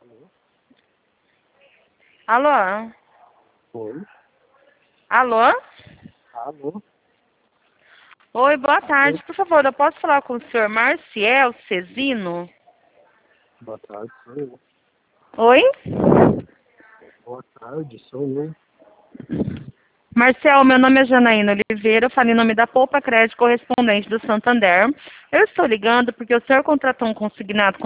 Alô? Oi. Alô? Alô. Oi, boa tarde. Por favor, eu posso falar com o senhor Marciel Cezino? Boa tarde, sou eu. Oi? Boa tarde, sou eu. Marcel, meu nome é Janaína Oliveira, eu falo em nome da Poupa Crédito Correspondente do Santander. Eu estou ligando porque o senhor contratou um consignado